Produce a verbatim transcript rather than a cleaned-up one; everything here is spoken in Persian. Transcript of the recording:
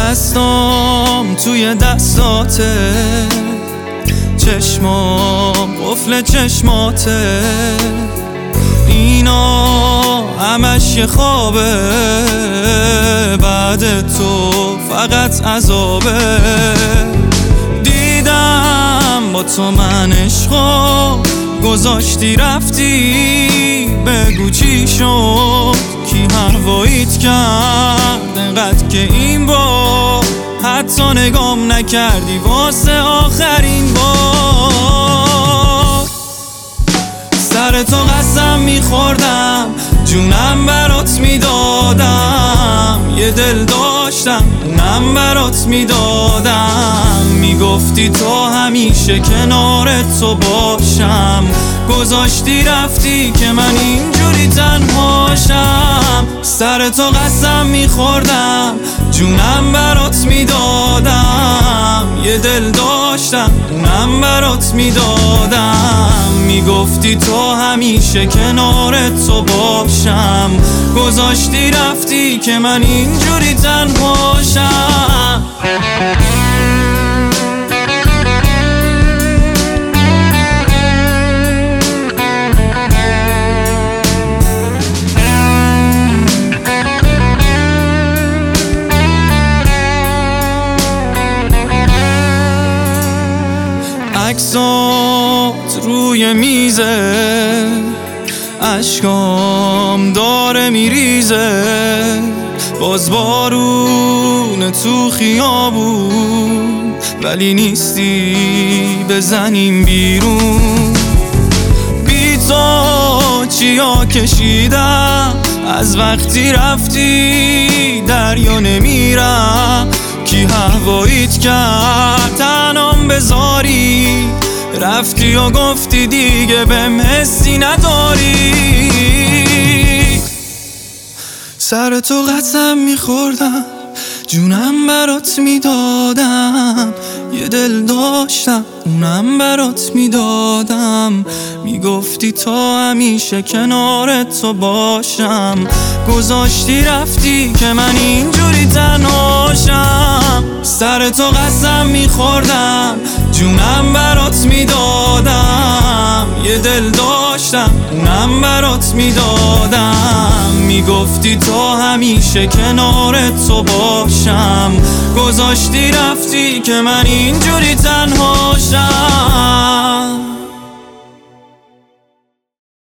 دستام توی دستاته، چشمام قفل چشماته، اینا همش یه خوابه، بعد تو فقط عذابه. دیدم با تو من عشقو گذاشتی رفتی، بگو چی شد، کی هواییت کرد انقدر که این بار حتی نگام نکردی واسه آخرین بار. سر تو قسم میخوردم جونم برات میدادم، یه دل داشتم اونم برات میدادم، میگفتی تو همیشه کنار تو باشم، گذاشتی رفتی که من اینجوری تنهاشم. سر تو قسم میخوردم جونم برات میدادم، یه دل داشتم اونم برات میدادم، میگفتی تو همیشه کنار تو باشم، گذاشتی رفتی که من اینجوری تنهاشم. عکسات روی میزه، اشکام داره میریزه، باز بارون تو خیابون، ولی نیستی بزنیم بیرون. بی تو چیا کشیدم از وقتی رفتی، دریا نمیرم، کی هواییت کرد تنام بذاری، رفتی و گفتی دیگه بهم حسی نداری. سر تو قسم میخوردم جونم برات میدادم، یه دل داشتم اونم برات میدادم، میگفتی تو همیشه کنار تو باشم، گذاشتی رفتی که من اینجوری تنهاشم. سر تو قسم میخوردم جونم برات میدادم، یه دل داشتم اونم برات میدادم، میگفتی تو همیشه کنار تو باشم، گذاشتی رفتی که من اینجوری تنها